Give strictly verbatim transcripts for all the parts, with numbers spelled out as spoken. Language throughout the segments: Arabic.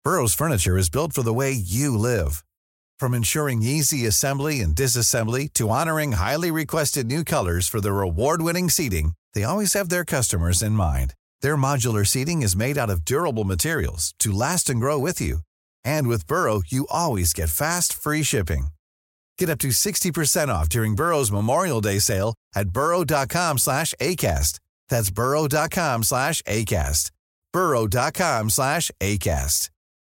Burrow's furniture is built for the way you live. From ensuring easy assembly and disassembly to honoring highly requested new colors for their award-winning seating, they always have their customers in mind. Their modular seating is made out of durable materials to last and grow with you. And with Burrow, you always get fast, free shipping. Get up to sixty percent off during Burrow's Memorial Day sale at burrow.com slash ACAST. That's burrow.com slash ACAST. burrow.com slash ACAST.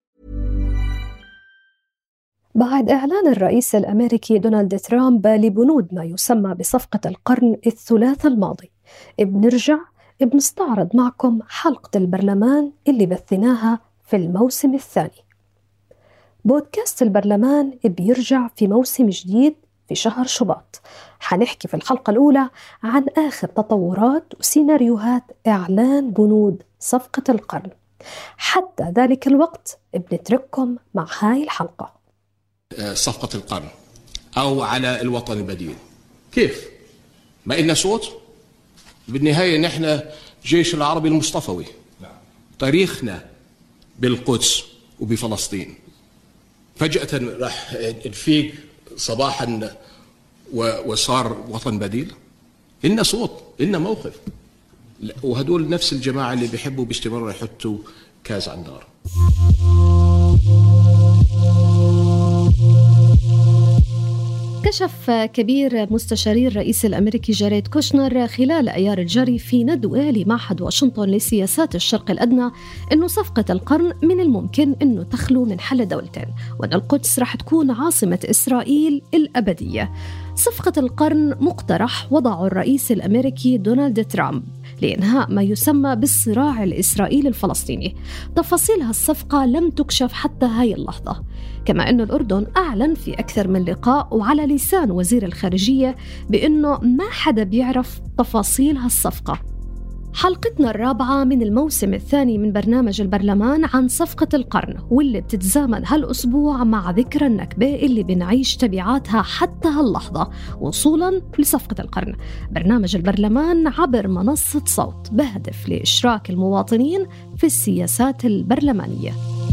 بعد إعلان الرئيس الأمريكي دونالد ترامب لبنود ما يسمى بصفقة القرن الثلاثاء الماضي، بنرجع بنستعرض معكم حلقة البرلمان اللي بثناها في الموسم الثاني. بودكاست البرلمان بيرجع في موسم جديد في شهر شباط. حنحكي في الحلقة الأولى عن آخر تطورات وسيناريوهات إعلان بنود صفقة القرن. حتى ذلك الوقت بنترككم مع هاي الحلقة. صفقة القرن أو على الوطن البديل. كيف؟ ما إلنا صوت؟ بالنهاية نحن جيش العربي المصطفوي، تاريخنا بالقدس وبفلسطين. فجأة راح نفيق صباحا وصار وطن بديل. إلنا صوت، إلنا موقف، وهدول نفس الجماعة اللي بيحبوا باستمرار يحطوا كاز على النار. كشف كبير مستشاري الرئيس الأمريكي جاريد كوشنر خلال أيار الجري في ندوة لمعهد واشنطن لسياسات الشرق الأدنى أنه صفقة القرن من الممكن أنه تخلو من حل دولتين، وأن القدس رح تكون عاصمة إسرائيل الأبدية. صفقة القرن مقترح وضعه الرئيس الأمريكي دونالد ترامب لإنهاء ما يسمى بالصراع الإسرائيلي الفلسطيني. تفاصيل هالصفقة لم تكشف حتى هاي اللحظة، كما أن الأردن أعلن في أكثر من لقاء وعلى لسان وزير الخارجية بأنه ما حدا بيعرف تفاصيل هالصفقة. حلقتنا الرابعة من الموسم الثاني من برنامج البرلمان عن صفقة القرن، واللي بتتزامن هالأسبوع مع ذكرى النكبة اللي بنعيش تبعاتها حتى هاللحظة وصولاً لصفقة القرن. برنامج البرلمان عبر منصة صوت بهدف لإشراك المواطنين في السياسات البرلمانية.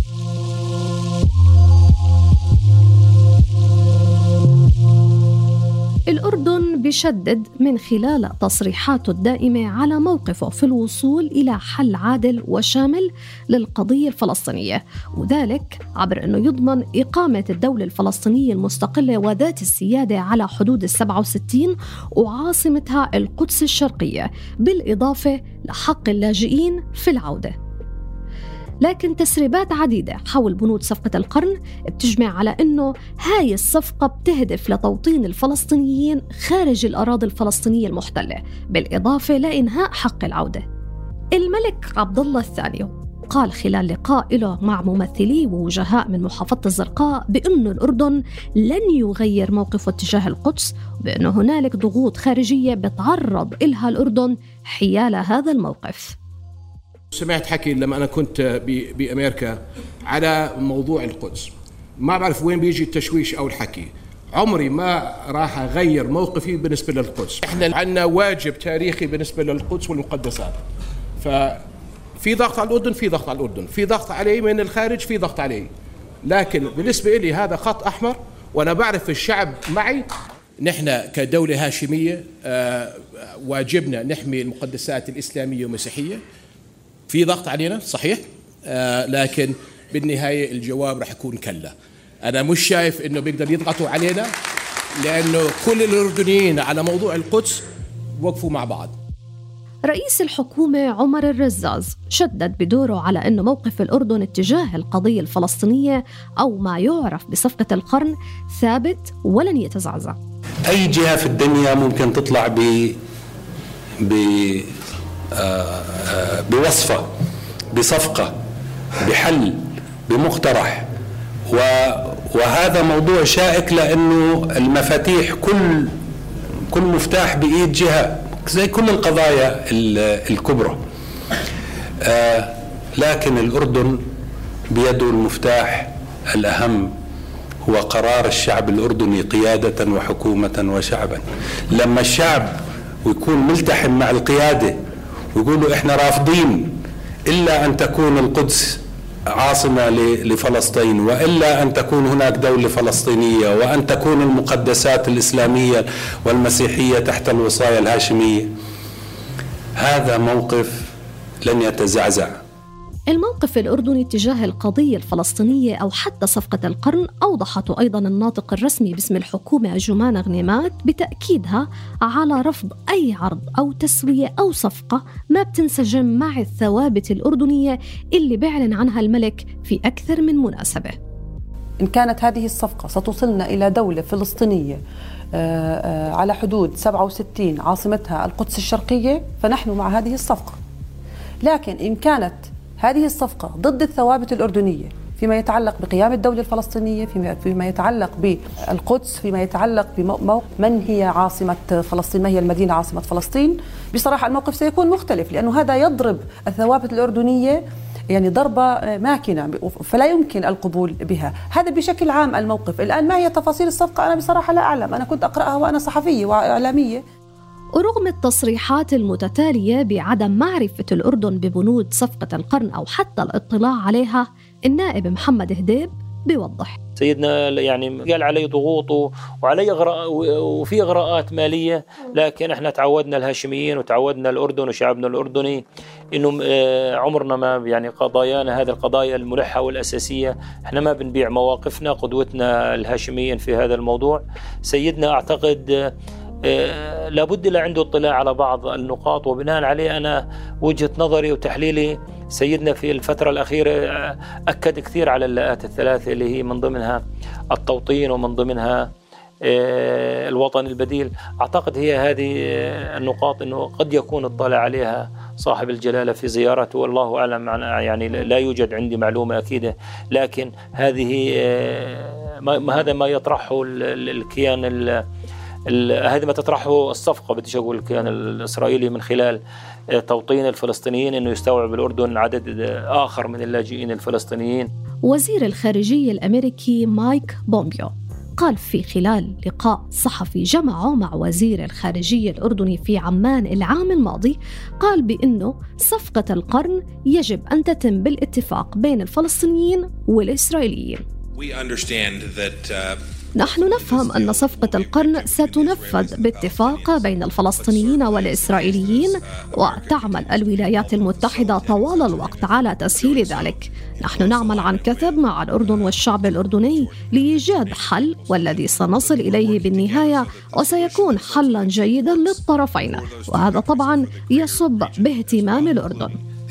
الأردن بيشدد من خلال تصريحاته الدائمة على موقفه في الوصول إلى حل عادل وشامل للقضية الفلسطينية، وذلك عبر أنه يضمن إقامة الدولة الفلسطينية المستقلة وذات السيادة على حدود السبعة وستين وعاصمتها القدس الشرقية، بالإضافة لحق اللاجئين في العودة. لكن تسريبات عديدة حول بنود صفقة القرن بتجمع على أنه هاي الصفقة بتهدف لتوطين الفلسطينيين خارج الأراضي الفلسطينية المحتلة، بالإضافة لإنهاء حق العودة. الملك عبد الله الثاني قال خلال لقاء له مع ممثلي ووجهاء من محافظة الزرقاء بأن الأردن لن يغير موقفه تجاه القدس، وبأن هنالك ضغوط خارجية بتعرض إلها الأردن حيال هذا الموقف. سمعت حكي لما أنا كنت بأمريكا على موضوع القدس، ما بعرف وين بيجي التشويش أو الحكي. عمري ما راح أغير موقفي بالنسبة للقدس. إحنا عندنا واجب تاريخي بالنسبة للقدس والمقدسات، ففي ضغط على الأردن، في ضغط على الأردن، في ضغط عليه من الخارج، في ضغط عليه. لكن بالنسبة لي هذا خط أحمر، وأنا بعرف الشعب معي. نحن كدولة هاشمية واجبنا نحمي المقدسات الإسلامية والمسيحية. في ضغط علينا صحيح، آه لكن بالنهاية الجواب رح يكون كلا. أنا مش شايف إنه بيقدر يضغطوا علينا، لأنه كل الأردنيين على موضوع القدس وقفوا مع بعض. رئيس الحكومة عمر الرزاز شدد بدوره على أن موقف الأردن اتجاه القضية الفلسطينية أو ما يعرف بصفقة القرن ثابت ولن يتزعزع. أي جهة في الدنيا ممكن تطلع ب ب بوصفة، بصفقة، بحل، بمقترح، وهذا موضوع شائك، لأنه المفاتيح كل كل مفتاح بإيد جهة زي كل القضايا الكبرى، لكن الأردن بيده المفتاح الأهم، هو قرار الشعب الأردني قيادة وحكومة وشعبا. لما الشعب ويكون ملتحم مع القيادة ويقولوا إحنا رافضين إلا أن تكون القدس عاصمة لفلسطين، وإلا أن تكون هناك دولة فلسطينية، وأن تكون المقدسات الإسلامية والمسيحية تحت الوصاية الهاشمية. هذا موقف لن يتزعزع. الموقف الأردني تجاه القضية الفلسطينية أو حتى صفقة القرن أوضحته أيضاً الناطق الرسمي باسم الحكومة جمان غنيمات بتأكيدها على رفض أي عرض أو تسوية أو صفقة ما بتنسجم مع الثوابت الأردنية اللي بيعلن عنها الملك في أكثر من مناسبة. إن كانت هذه الصفقة ستوصلنا إلى دولة فلسطينية على حدود سبعة وستين عاصمتها القدس الشرقية فنحن مع هذه الصفقة، لكن إن كانت هذه الصفقة ضد الثوابت الأردنية فيما يتعلق بقيام الدولة الفلسطينية، فيما يتعلق بالقدس، فيما يتعلق بمن هي عاصمة فلسطين، ما هي المدينة عاصمة فلسطين، بصراحة الموقف سيكون مختلف، لأنه هذا يضرب الثوابت الأردنية يعني ضربة ماكنة، فلا يمكن القبول بها. هذا بشكل عام الموقف. الآن ما هي تفاصيل الصفقة أنا بصراحة لا أعلم، أنا كنت أقرأها وأنا صحفية وإعلامية. ورغم التصريحات المتتالية بعدم معرفة الأردن ببنود صفقة القرن أو حتى الاطلاع عليها، النائب محمد هديب بيوضح. سيدنا يعني قال علي ضغوط وعلي إغراء وفي إغراءات مالية، لكن احنا تعودنا الهاشميين وتعودنا الأردن وشعبنا الأردني إنه عمرنا ما يعني قضايانا هذه القضايا الملحة والأساسية احنا ما بنبيع مواقفنا. قدوتنا الهاشميين في هذا الموضوع. سيدنا أعتقد لابد له عنده اطلاع على بعض النقاط، وبناء عليه أنا وجهة نظري وتحليلي سيدنا في الفترة الأخيرة أكد كثير على اللاءات الثلاثة اللي هي من ضمنها التوطين ومن ضمنها الوطن البديل. أعتقد هي هذه النقاط أنه قد يكون اطلع عليها صاحب الجلالة في زيارته، والله أعلم، يعني لا يوجد عندي معلومة أكيدة، لكن هذه ما هذا ما يطرحه الكيان هذا ما تطرحه الصفقة، بدي أقول الكيان الإسرائيلي من خلال توطين الفلسطينيين إنه يستوعب الأردن عدد آخر من اللاجئين الفلسطينيين. وزير الخارجية الأمريكي مايك بومبيو قال في خلال لقاء صحفي جمعه مع وزير الخارجية الأردني في عمان العام الماضي، قال بأنه صفقة القرن يجب أن تتم بالاتفاق بين الفلسطينيين والإسرائيليين. نحن نفهم أن صفقة القرن ستنفذ باتفاق بين الفلسطينيين والإسرائيليين، وتعمل الولايات المتحدة طوال الوقت على تسهيل ذلك. نحن نعمل عن كثب مع الأردن والشعب الأردني لإيجاد حل، والذي سنصل إليه بالنهاية وسيكون حلاً جيداً للطرفين، وهذا طبعاً يصب باهتمام الأردن.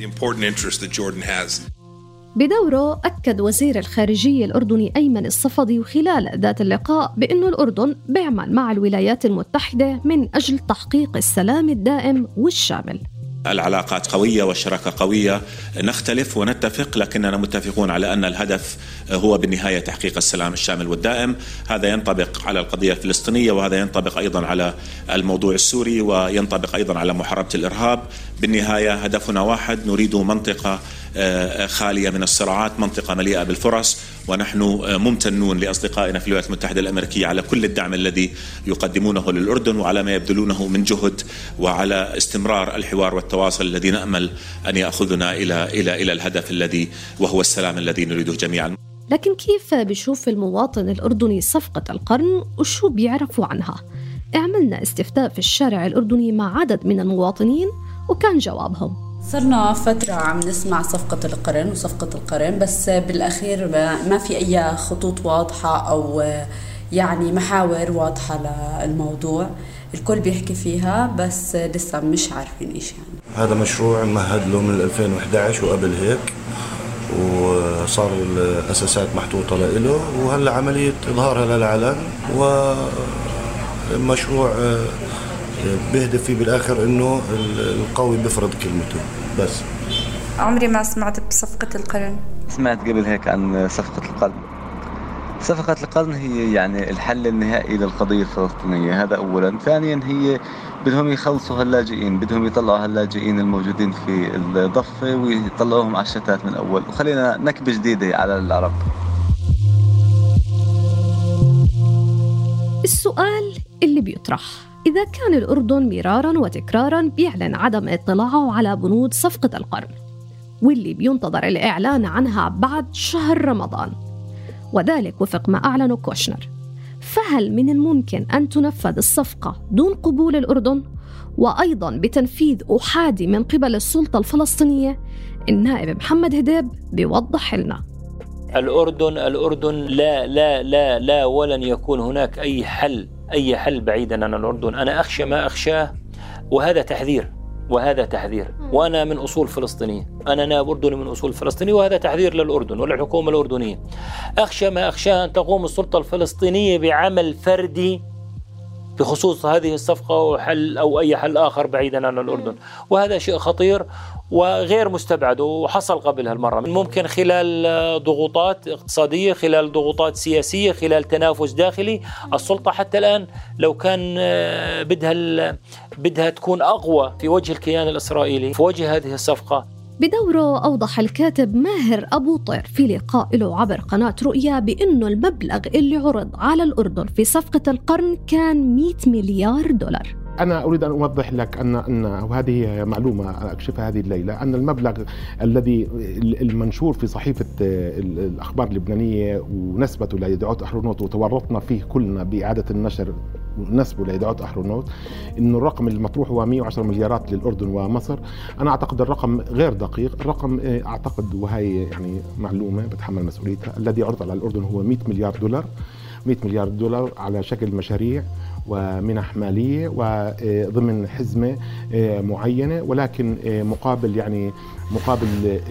بدوره أكد وزير الخارجية الأردني أيمن الصفدي وخلال ذات اللقاء بأن الأردن بيعمل مع الولايات المتحدة من أجل تحقيق السلام الدائم والشامل. العلاقات قوية والشراكة قوية، نختلف ونتفق لكننا متفقون على أن الهدف هو بالنهاية تحقيق السلام الشامل والدائم. هذا ينطبق على القضية الفلسطينية، وهذا ينطبق أيضا على الموضوع السوري، وينطبق أيضا على محاربة الإرهاب. بالنهاية هدفنا واحد، نريد منطقة خالية من الصراعات، منطقة مليئة بالفرص، ونحن ممتنون لأصدقائنا في الولايات المتحدة الأمريكية على كل الدعم الذي يقدمونه للأردن وعلى ما يبذلونه من جهد، وعلى استمرار الحوار والتواصل الذي نأمل أن يأخذنا إلى إلى إلى الهدف الذي وهو السلام الذي نريده جميعا. لكن كيف بيشوف المواطن الأردني صفقة القرن وشو بيعرفوا عنها؟ عملنا استفتاء في الشارع الأردني مع عدد من المواطنين وكان جوابهم: صرنا فترة عم نسمع صفقة القرن وصفقة القرن، بس بالأخير ما في أي خطوط واضحة أو يعني محاور واضحة للموضوع. الكل بيحكي فيها بس لسه مش عارفين إيش يعني. هذا مشروع مهد له من ألفين وإحدى عشر وقبل هيك، وصار الأساسات محطوطة له، وهلا عملية إظهارها للعلن، ومشروع بيهدف فيه بالآخر إنه القوي بيفرض كلمته. بس عمري ما سمعت بصفقة القرن. سمعت قبل هيك عن صفقة القرن. صفقة القرن هي يعني الحل النهائي للقضية الفلسطينية، هذا أولا. ثانيا هي بدهم يخلصوا هاللاجئين، بدهم يطلعوا هاللاجئين الموجودين في الضفة ويطلعوهم على الشتات من أول، وخلينا نكبة جديدة على العرب. السؤال اللي بيطرح: إذا كان الأردن مراراً وتكراراً بيعلن عدم اطلاعه على بنود صفقة القرن، واللي بينتظر الإعلان عنها بعد شهر رمضان، وذلك وفق ما أعلنه كوشنر. فهل من الممكن أن تنفذ الصفقة دون قبول الأردن وأيضاً بتنفيذ أحادي من قبل السلطة الفلسطينية؟ النائب محمد هديب بيوضح لنا. الأردن الأردن لا لا لا لا ولن يكون هناك أي حل أي حل بعيداً عن الأردن. أنا أخشى ما أخشاه، وهذا تحذير وهذا تحذير وأنا من أصول فلسطينية، أنا نائب أردني من أصول فلسطينية، وهذا تحذير للأردن وللحكومة الأردنية. أخشى ما أخشاه أن تقوم السلطة الفلسطينية بعمل فردي بخصوص هذه الصفقة أو حل أو أي حل آخر بعيدا عن الأردن، وهذا شيء خطير وغير مستبعد وحصل قبل هالمرة. ممكن خلال ضغوطات اقتصادية، خلال ضغوطات سياسية، خلال تنافس داخلي، السلطة حتى الآن لو كان بدها بدها تكون أقوى في وجه الكيان الإسرائيلي في وجه هذه الصفقة. بدوره أوضح الكاتب ماهر أبو طير في لقاء له عبر قناة رؤيا بأنه المبلغ اللي عرض على الأردن في صفقة القرن كان مئة مليار دولار. أنا أريد أن أوضح لك أن أن وهذه معلومة أكشفها هذه الليلة، أن المبلغ الذي المنشور في صحيفة الأخبار اللبنانية ونسبته ليدعوت أحرونوت وتورطنا فيه كلنا بإعادة النشر ونسبه ليدعوت أحرونوت، إنه الرقم المطروح هو مئة وعشرة مليارات للأردن ومصر. أنا أعتقد الرقم غير دقيق، الرقم أعتقد وهي يعني معلومة بتحمل مسؤوليتها، الذي عرض على الأردن هو مئة مليار دولار مئة مليار دولار على شكل مشاريع ومنح مالية وضمن حزمة معينة، ولكن مقابل يعني مقابل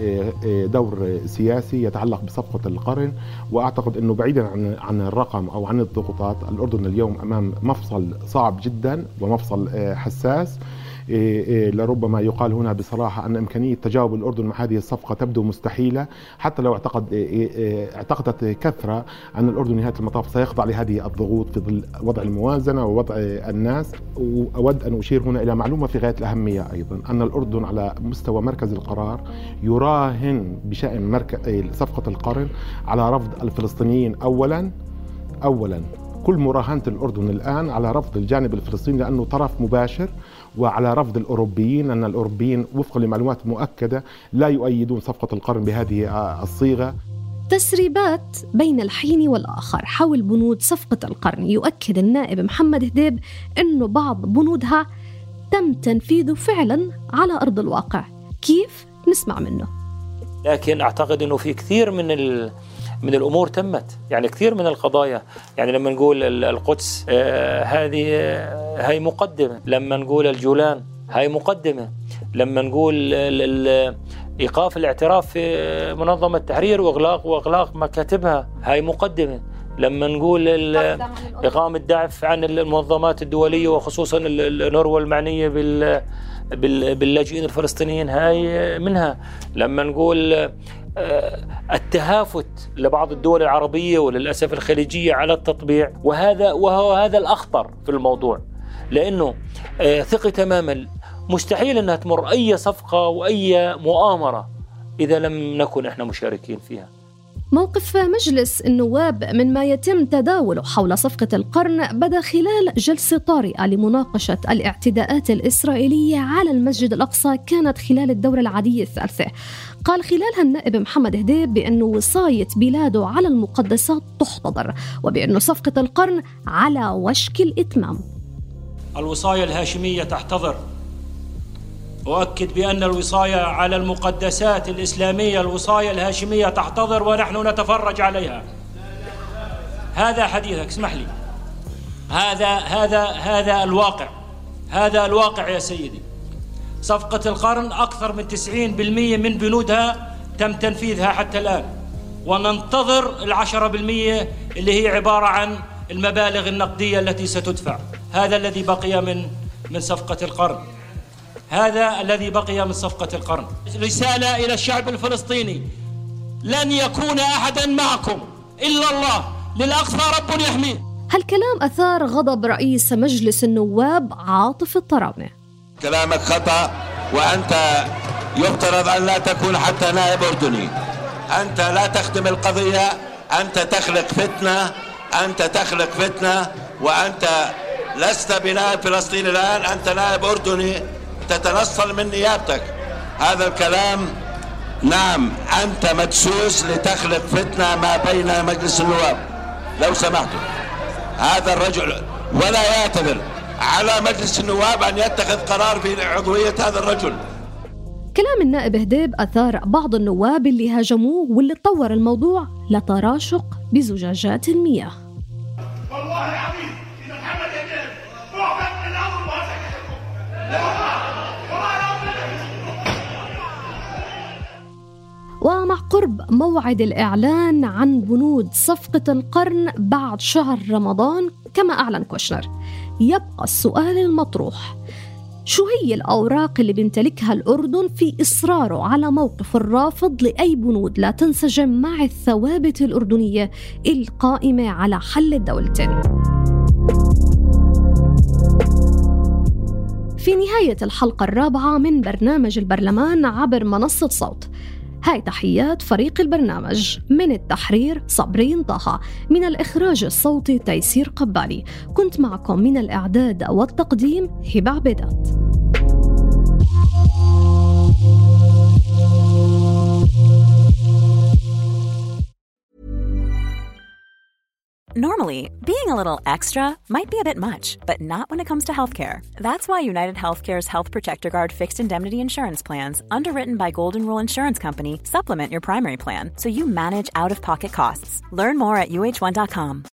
دور سياسي يتعلق بصفقة القرن. وأعتقد أنه بعيدا عن عن الرقم أو عن الضغوطات، الأردن اليوم أمام مفصل صعب جدا ومفصل حساس. لربما يقال هنا بصراحة أن إمكانية تجاوب الأردن مع هذه الصفقة تبدو مستحيلة، حتى لو اعتقد اعتقدت كثرة أن الأردن نهاية المطاف سيخضع لهذه الضغوط في ظل وضع الموازنة ووضع الناس. وأود أن أشير هنا إلى معلومة في غاية الأهمية أيضا، أن الأردن على مستوى مركز القرار يراهن بشأن مركز صفقة القرن على رفض الفلسطينيين أولا أولا كل مراهنة الأردن الآن على رفض الجانب الفلسطيني لأنه طرف مباشر، وعلى رفض الأوروبيين، أن الأوروبيين وفقا لمعلومات مؤكدة لا يؤيدون صفقة القرن بهذه الصيغة. تسريبات بين الحين والآخر حول بنود صفقة القرن يؤكد النائب محمد هديب أنه بعض بنودها تم تنفيذه فعلا على أرض الواقع. كيف؟ نسمع منه. لكن أعتقد أنه في كثير من ال من الأمور تمت، يعني كثير من القضايا، يعني لما نقول القدس آه هذه آه هاي مقدمة، لما نقول الجولان هاي مقدمة، لما نقول إيقاف الاعتراف في منظمة التحرير وإغلاق وإغلاق مكاتبها هاي مقدمة، لما نقول إقامة دعف عن المنظمات الدولية وخصوصا النروة المعنية بال باللاجئين الفلسطينيين هاي منها، لما نقول التهافت لبعض الدول العربية وللأسف الخليجية على التطبيع، وهذا وهو هذا الأخطر في الموضوع، لأنه ثقة تماما مستحيل أنها تمر أي صفقة وأي مؤامرة إذا لم نكن إحنا مشاركين فيها. موقف مجلس النواب من ما يتم تداوله حول صفقة القرن بدأ خلال جلسة طارئة لمناقشة الاعتداءات الإسرائيلية على المسجد الأقصى كانت خلال الدورة العادية الثالثة. قال خلالها النائب محمد هديب بأن وصاية بلاده على المقدسات تحتضر، وبأن صفقة القرن على وشك الإتمام. الوصاية الهاشمية تحتضر. أؤكد بأن الوصاية على المقدسات الإسلامية، الوصاية الهاشمية تحتضر ونحن نتفرج عليها. هذا حديثك، اسمح لي. هذا هذا هذا الواقع، هذا الواقع يا سيدي. صفقة القرن أكثر من تسعين بالمئة من بنودها تم تنفيذها حتى الآن، وننتظر العشرة بالمئة اللي هي عبارة عن المبالغ النقدية التي ستدفع. هذا الذي بقي من من صفقة القرن، هذا الذي بقي من صفقة القرن. رسالة إلى الشعب الفلسطيني: لن يكون أحدا معكم إلا الله، للأقصى رب يحميه. هالكلام أثار غضب رئيس مجلس النواب عاطف الطراونة. كلامك خطأ، وأنت يفترض أن لا تكون حتى نائب أردني. أنت لا تخدم القضية، أنت تخلق فتنة، أنت تخلق فتنة، وأنت لست بنائب فلسطيني الآن، أنت نائب أردني تتنصل من نيابتك. هذا الكلام نعم أنت مدسوس لتخلق فتنة ما بين مجلس النواب. لو سمحتوا هذا الرجل ولا يعتذر على مجلس النواب أن يتخذ قرار في عضوية هذا الرجل. كلام النائب هديب أثار بعض النواب اللي هاجموه واللي طور الموضوع لتراشق بزجاجات المياه. والله العظيم إذا محمد هديب أعطت الأمر وهذا ومع قرب موعد الإعلان عن بنود صفقة القرن بعد شهر رمضان كما أعلن كوشنر، يبقى السؤال المطروح: شو هي الأوراق اللي بيمتلكها الأردن في إصراره على موقف الرافض لأي بنود لا تنسجم مع الثوابت الأردنية القائمة على حل الدولتين؟ في نهاية الحلقة الرابعة من برنامج البرلمان عبر منصة صوت، هاي تحيات فريق البرنامج، من التحرير صبرين طه، من الإخراج الصوتي تيسير قبالي، كنت معكم من الإعداد والتقديم هبة عبيدات. Normally, being a little extra might be a bit much, but not when it comes to healthcare. That's why United Healthcare's Health Protector Guard fixed indemnity insurance plans, underwritten by Golden Rule Insurance Company, supplement your primary plan so you manage out-of-pocket costs. Learn more at U H one dot com.